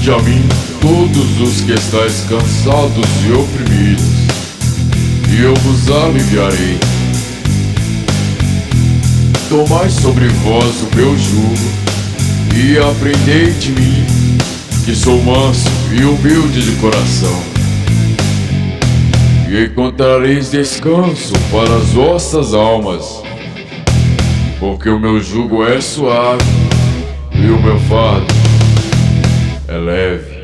Vinde a mim todos os que estáis cansados e oprimidos, e eu vos aliviarei. Tomai sobre vós o meu jugo, e aprendei de mim, que sou manso e humilde de coração, e encontrareis descanso para as vossas almas, porque o meu jugo é suave e o meu fardo é leve.